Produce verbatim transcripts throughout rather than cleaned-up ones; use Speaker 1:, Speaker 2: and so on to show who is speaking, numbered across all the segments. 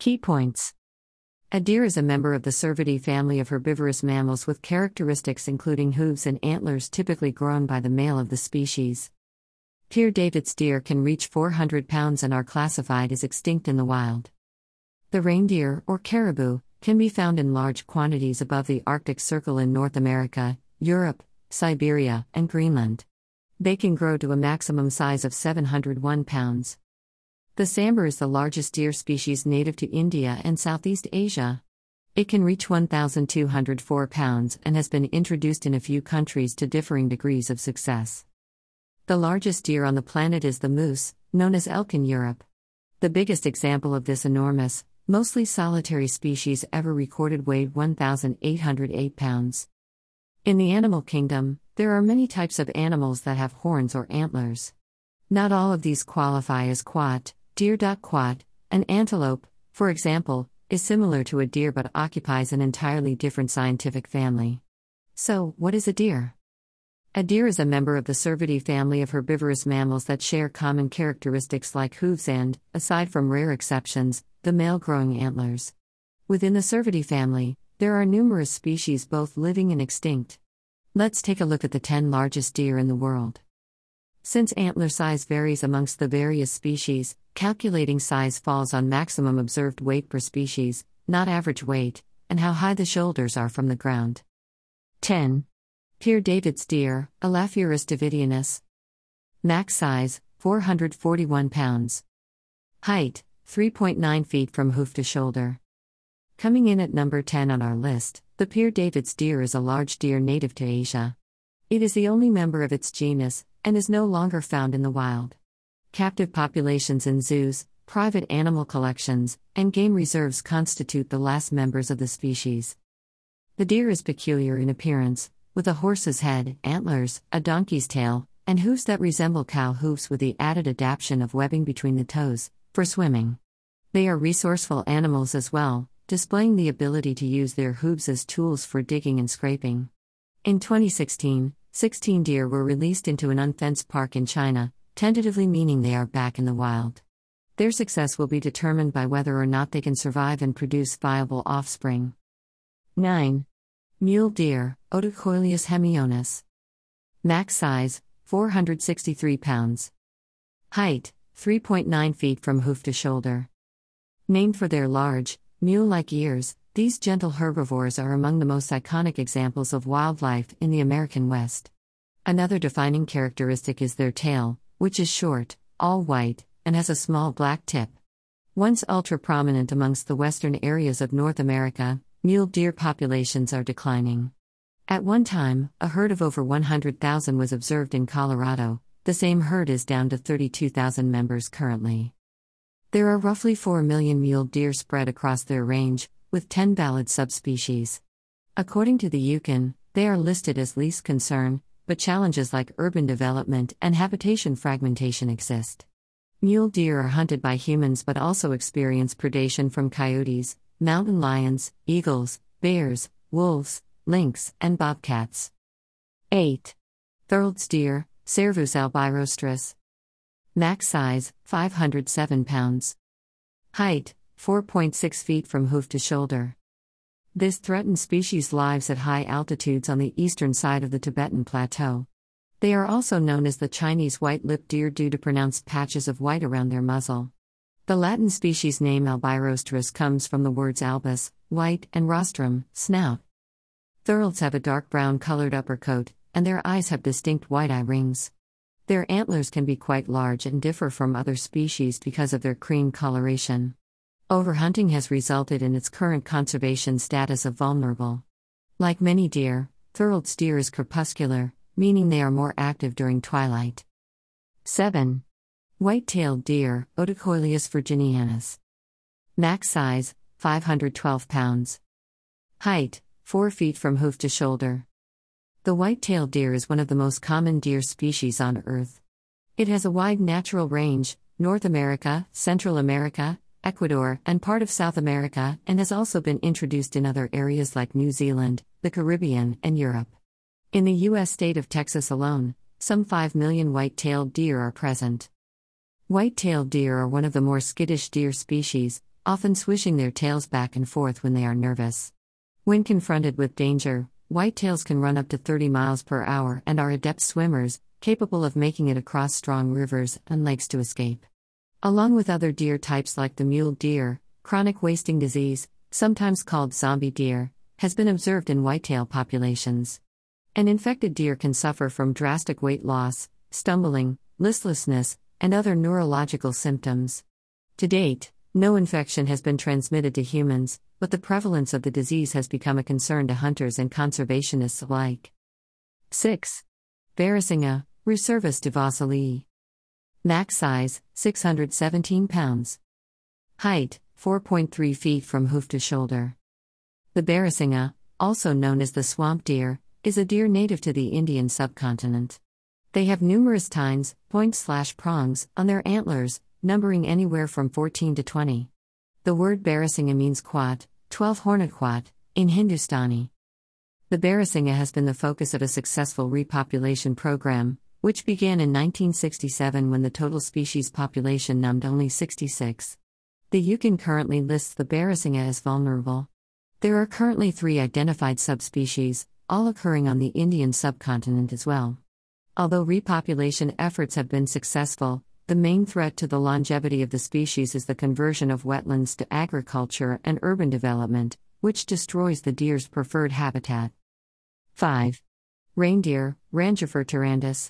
Speaker 1: Key points. A deer is a member of the Cervidae family of herbivorous mammals with characteristics including hooves and antlers typically grown by the male of the species. Peer David's deer can reach four hundred pounds and are classified as extinct in the wild. The reindeer, or caribou, can be found in large quantities above the Arctic Circle in North America, Europe, Siberia, and Greenland. They can grow to a maximum size of seven hundred one pounds. The sambar is the largest deer species native to India and Southeast Asia. It can reach one thousand two hundred four pounds and has been introduced in a few countries to differing degrees of success. The largest deer on the planet is the moose, known as elk in Europe. The biggest example of this enormous, mostly solitary species ever recorded weighed one thousand eight hundred eight pounds. In the animal kingdom, there are many types of animals that have horns or antlers. Not all of these qualify as quat. Deer. Quat, an antelope, for example, is similar to a deer but occupies an entirely different scientific family. So, what is a deer? A deer is a member of the Cervidae family of herbivorous mammals that share common characteristics like hooves and, aside from rare exceptions, the male growing antlers. Within the Cervidae family, there are numerous species both living and extinct. Let's take a look at the ten largest deer in the world. Since antler size varies amongst the various species, calculating size falls on maximum observed weight per species, not average weight, and how high the shoulders are from the ground. ten. Peer David's deer, Elaphurus davidianus. Max size, four hundred forty-one pounds. Height, three point nine feet from hoof to shoulder. Coming in at number ten on our list, the Peer David's deer is a large deer native to Asia. It is the only member of its genus, and is no longer found in the wild. Captive populations in zoos, private animal collections, and game reserves constitute the last members of the species. The deer is peculiar in appearance, with a horse's head, antlers, a donkey's tail, and hooves that resemble cow hooves with the added adaptation of webbing between the toes, for swimming. They are resourceful animals as well, displaying the ability to use their hooves as tools for digging and scraping. In twenty sixteen, sixteen deer were released into an unfenced park in China, tentatively meaning they are back in the wild. Their success will be determined by whether or not they can survive and produce viable offspring. nine. Mule deer, Odocoileus hemionus. Max size, four hundred sixty-three pounds. Height, three point nine feet from hoof to shoulder. Named for their large, mule-like ears, these gentle herbivores are among the most iconic examples of wildlife in the American West. Another defining characteristic is their tail, which is short, all white, and has a small black tip. Once ultra-prominent amongst the western areas of North America, mule deer populations are declining. At one time, a herd of over one hundred thousand was observed in Colorado. The same herd is down to thirty-two thousand members currently. There are roughly four million mule deer spread across their range, with ten valid subspecies. According to the U C N, they are listed as least concern, but challenges like urban development and habitation fragmentation exist. Mule deer are hunted by humans but also experience predation from coyotes, mountain lions, eagles, bears, wolves, lynx, and bobcats. eight. Thurld's deer, Cervus albirostris. Max size, five hundred seven pounds. Height, four point six feet from hoof to shoulder. This threatened species lives at high altitudes on the eastern side of the Tibetan Plateau. They are also known as the Chinese white-lipped deer due to pronounced patches of white around their muzzle. The Latin species name albirostris comes from the words albus, white, and rostrum, snout. Thurlds have a dark brown-colored uppercoat, and their eyes have distinct white eye rings. Their antlers can be quite large and differ from other species because of their cream coloration. Overhunting has resulted in its current conservation status of vulnerable. Like many deer, Thurld's deer is crepuscular, meaning they are more active during twilight. seven. White-tailed deer, Odocoileus virginianus. Max size, five hundred twelve pounds. Height, four feet from hoof to shoulder. The white-tailed deer is one of the most common deer species on Earth. It has a wide natural range, North America, Central America, Ecuador, and part of South America, and has also been introduced in other areas like New Zealand, the Caribbean, and Europe. In the U S state of Texas alone, some five million white-tailed deer are present. White-tailed deer are one of the more skittish deer species, often swishing their tails back and forth when they are nervous. When confronted with danger, whitetails can run up to thirty miles per hour and are adept swimmers, capable of making it across strong rivers and lakes to escape. Along with other deer types like the mule deer, chronic wasting disease, sometimes called zombie deer, has been observed in whitetail populations. An infected deer can suffer from drastic weight loss, stumbling, listlessness, and other neurological symptoms. To date, no infection has been transmitted to humans, but the prevalence of the disease has become a concern to hunters and conservationists alike. six. Barasingha, Rucervus duvassellii. Max size, six hundred seventeen pounds. Height, four point three feet from hoof to shoulder. The barasingha, also known as the swamp deer, is a deer native to the Indian subcontinent. They have numerous tines, points/prongs, on their antlers, numbering anywhere from fourteen to twenty. The word barasingha means quat, twelve-horned quat, in Hindustani. The barasingha has been the focus of a successful repopulation program, which began in nineteen sixty-seven when the total species population numbed only sixty-six. The U K I N currently lists the barasingha as vulnerable. There are currently three identified subspecies, all occurring on the Indian subcontinent as well. Although repopulation efforts have been successful, the main threat to the longevity of the species is the conversion of wetlands to agriculture and urban development, which destroys the deer's preferred habitat. five. Reindeer, Rangifer tarandus.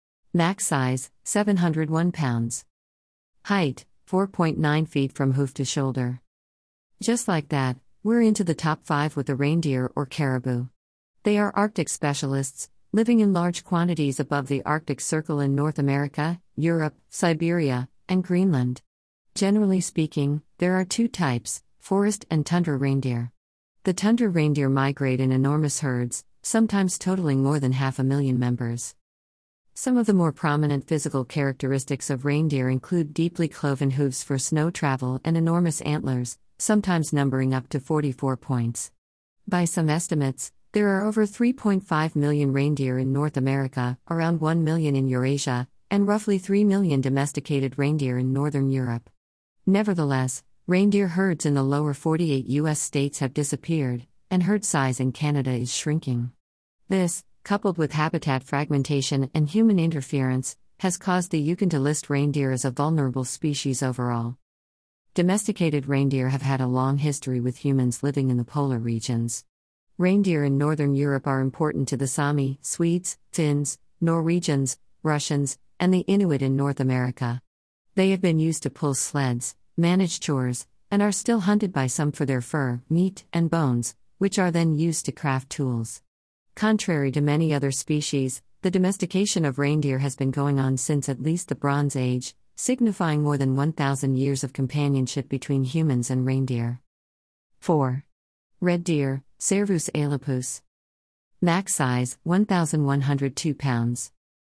Speaker 1: Max size, seven hundred one pounds. Height, four point nine feet from hoof to shoulder. Just like that, we're into the top five with the reindeer or caribou. They are Arctic specialists, living in large quantities above the Arctic Circle in North America, Europe, Siberia, and Greenland. Generally speaking, there are two types, forest and tundra reindeer. The tundra reindeer migrate in enormous herds, sometimes totaling more than half a million members. Some of the more prominent physical characteristics of reindeer include deeply cloven hooves for snow travel and enormous antlers, sometimes numbering up to forty-four points. By some estimates, there are over three point five million reindeer in North America, around one million in Eurasia, and roughly three million domesticated reindeer in Northern Europe. Nevertheless, reindeer herds in the lower forty-eight U S states have disappeared, and herd size in Canada is shrinking. This, coupled with habitat fragmentation and human interference, has caused the U K I N to list reindeer as a vulnerable species overall. Domesticated reindeer have had a long history with humans living in the polar regions. Reindeer in Northern Europe are important to the Sami, Swedes, Finns, Norwegians, Russians, and the Inuit in North America. They have been used to pull sleds, manage chores, and are still hunted by some for their fur, meat, and bones, which are then used to craft tools. Contrary to many other species, the domestication of reindeer has been going on since at least the Bronze Age, signifying more than one thousand years of companionship between humans and reindeer. four. Red deer, Cervus aelapus. Max size, one thousand one hundred two pounds.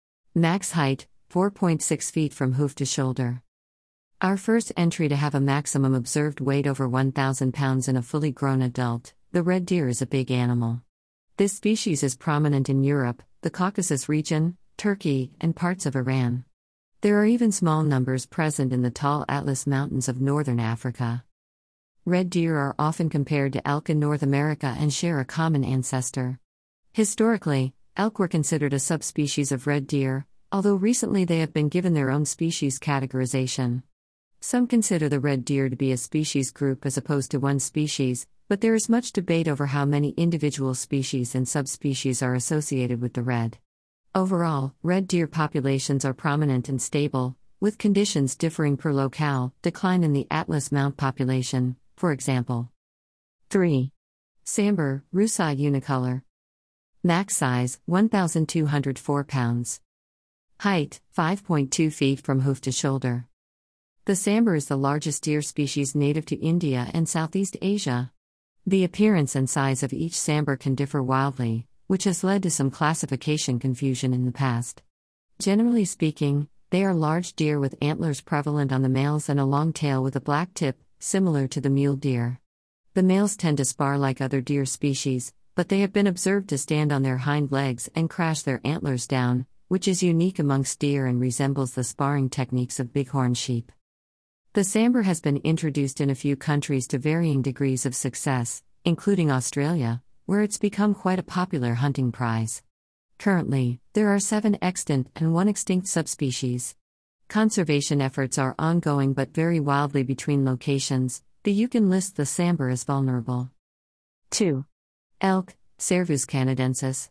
Speaker 1: Max height, four point six feet from hoof to shoulder. Our first entry to have a maximum observed weight over one thousand pounds in a fully grown adult, the red deer is a big animal. This species is prominent in Europe, the Caucasus region, Turkey, and parts of Iran. There are even small numbers present in the tall Atlas Mountains of northern Africa. Red deer are often compared to elk in North America and share a common ancestor. Historically, elk were considered a subspecies of red deer, although recently they have been given their own species categorization. Some consider the red deer to be a species group as opposed to one species, but there is much debate over how many individual species and subspecies are associated with the red. Overall, red deer populations are prominent and stable, with conditions differing per locale, decline in the Atlas Mount population, for example. three. Sambar, Rusa unicolor. Max size, one thousand two hundred four pounds. Height, five point two feet from hoof to shoulder. The sambar is the largest deer species native to India and Southeast Asia. The appearance and size of each sambar can differ wildly, which has led to some classification confusion in the past. Generally speaking, they are large deer with antlers prevalent on the males and a long tail with a black tip, similar to the mule deer. The males tend to spar like other deer species, but they have been observed to stand on their hind legs and crash their antlers down, which is unique amongst deer and resembles the sparring techniques of bighorn sheep. The sambar has been introduced in a few countries to varying degrees of success, including Australia, where it's become quite a popular hunting prize. Currently, there are seven extant and one extinct subspecies. Conservation efforts are ongoing but vary wildly between locations. The Yukon lists the sambar as vulnerable. two. Elk, Cervus canadensis.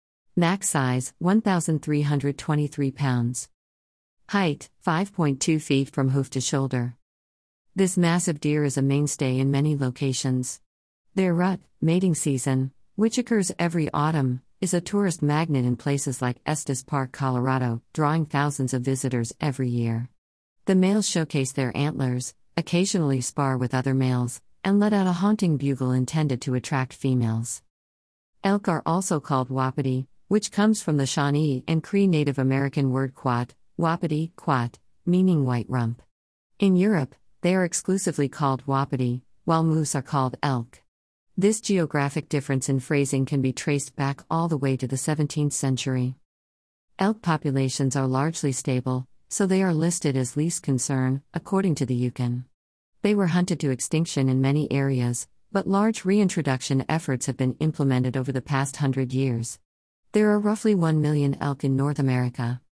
Speaker 1: Max size, one thousand three hundred twenty-three pounds. Height, five point two feet from hoof to shoulder. This massive deer is a mainstay in many locations. Their rut, mating season, which occurs every autumn, is a tourist magnet in places like Estes Park, Colorado, drawing thousands of visitors every year. The males showcase their antlers, occasionally spar with other males, and let out a haunting bugle intended to attract females. Elk are also called wapiti, which comes from the Shawnee and Cree Native American word quat, wapiti, quat, meaning white rump. In Europe, they are exclusively called wapiti, while moose are called elk. This geographic difference in phrasing can be traced back all the way to the seventeenth century. Elk populations are largely stable, so they are listed as least concern, according to the Yukon. They were hunted to extinction in many areas, but large reintroduction efforts have been implemented over the past hundred years. There are roughly one million elk in North America.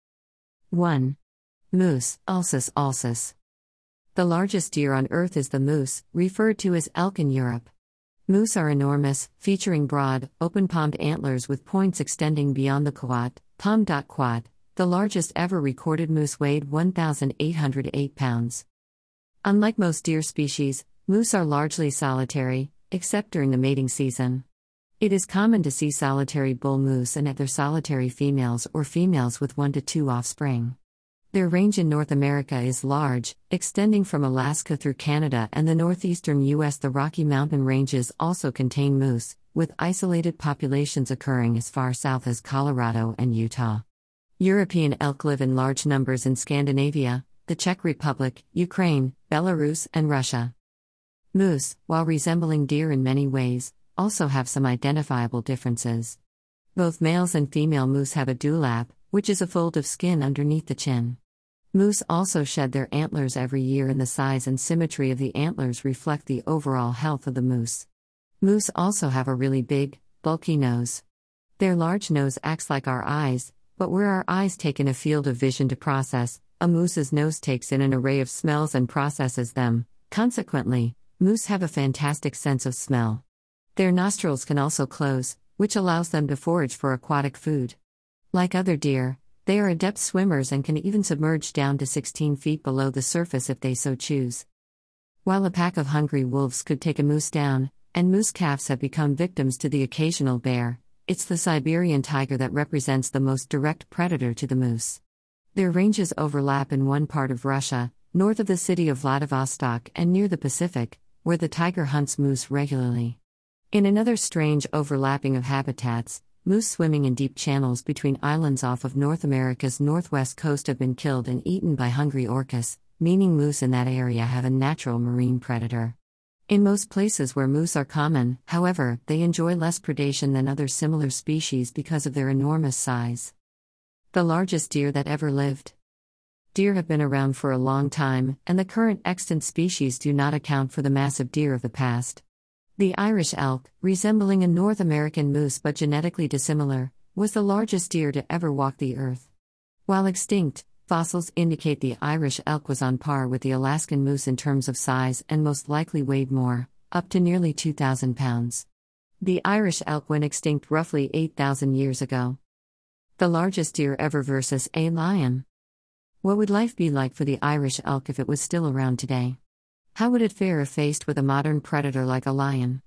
Speaker 1: one. Moose, Ulcis ulcis. The largest deer on Earth is the moose, referred to as elk in Europe. Moose are enormous, featuring broad, open-palmed antlers with points extending beyond the quad, palm.quad. The largest ever recorded moose weighed one thousand eight hundred eight pounds. Unlike most deer species, moose are largely solitary, except during the mating season. It is common to see solitary bull moose and either solitary females or females with one to two offspring. Their range in North America is large, extending from Alaska through Canada and the northeastern U S. The Rocky Mountain ranges also contain moose, with isolated populations occurring as far south as Colorado and Utah. European elk live in large numbers in Scandinavia, the Czech Republic, Ukraine, Belarus, and Russia. Moose, while resembling deer in many ways, also have some identifiable differences. Both males and female moose have a dewlap, which is a fold of skin underneath the chin. Moose also shed their antlers every year, and the size and symmetry of the antlers reflect the overall health of the moose. Moose also have a really big, bulky nose. Their large nose acts like our eyes, but where our eyes take in a field of vision to process, a moose's nose takes in an array of smells and processes them. Consequently, moose have a fantastic sense of smell. Their nostrils can also close, which allows them to forage for aquatic food. Like other deer, they are adept swimmers and can even submerge down to sixteen feet below the surface if they so choose. While a pack of hungry wolves could take a moose down, and moose calves have become victims to the occasional bear, it's the Siberian tiger that represents the most direct predator to the moose. Their ranges overlap in one part of Russia, north of the city of Vladivostok, and near the Pacific, where the tiger hunts moose regularly. In another strange overlapping of habitats, moose swimming in deep channels between islands off of North America's northwest coast have been killed and eaten by hungry orcas, meaning moose in that area have a natural marine predator. In most places where moose are common, however, they enjoy less predation than other similar species because of their enormous size. The largest deer that ever lived. Deer have been around for a long time, and the current extant species do not account for the massive deer of the past. The Irish elk, resembling a North American moose but genetically dissimilar, was the largest deer to ever walk the earth. While extinct, fossils indicate the Irish elk was on par with the Alaskan moose in terms of size and most likely weighed more, up to nearly two thousand pounds. The Irish elk went extinct roughly eight thousand years ago. The largest deer ever versus a lion. What would life be like for the Irish elk if it was still around today? How would it fare if faced with a modern predator like a lion?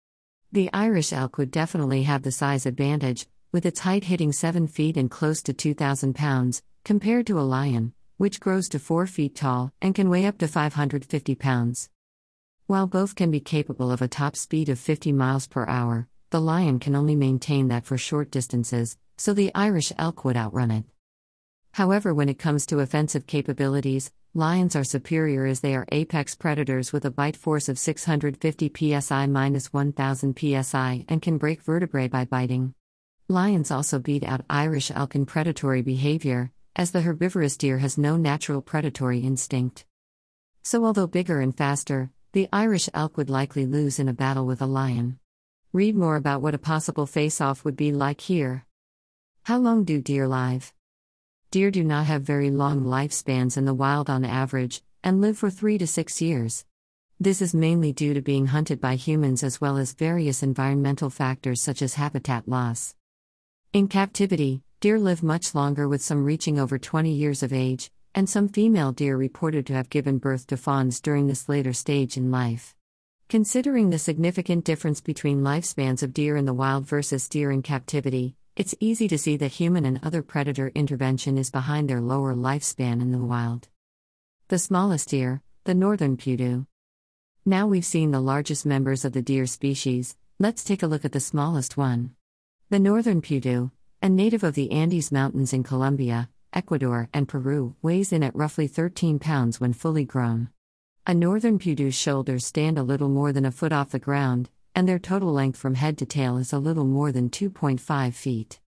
Speaker 1: The Irish elk would definitely have the size advantage, with its height hitting seven feet and close to two thousand pounds, compared to a lion, which grows to four feet tall and can weigh up to five hundred fifty pounds. While both can be capable of a top speed of fifty miles per hour, the lion can only maintain that for short distances, so the Irish elk would outrun it. However, when it comes to offensive capabilities, lions are superior as they are apex predators with a bite force of six hundred fifty p s i minus one thousand p s i and can break vertebrae by biting. Lions also beat out Irish elk in predatory behavior, as the herbivorous deer has no natural predatory instinct. So although bigger and faster, the Irish elk would likely lose in a battle with a lion. Read more about what a possible face-off would be like here. How long do deer live? Deer do not have very long lifespans in the wild on average, and live for three to six years. This is mainly due to being hunted by humans as well as various environmental factors such as habitat loss. In captivity, deer live much longer, with some reaching over twenty years of age, and some female deer reported to have given birth to fawns during this later stage in life. Considering the significant difference between lifespans of deer in the wild versus deer in captivity, it's easy to see that human and other predator intervention is behind their lower lifespan in the wild. The smallest deer, the northern pudu. Now we've seen the largest members of the deer species, let's take a look at the smallest one. The northern pudu, a native of the Andes Mountains in Colombia, Ecuador, and Peru, weighs in at roughly thirteen pounds when fully grown. A northern pudu's shoulders stand a little more than a foot off the ground, and their total length from head to tail is a little more than two point five feet.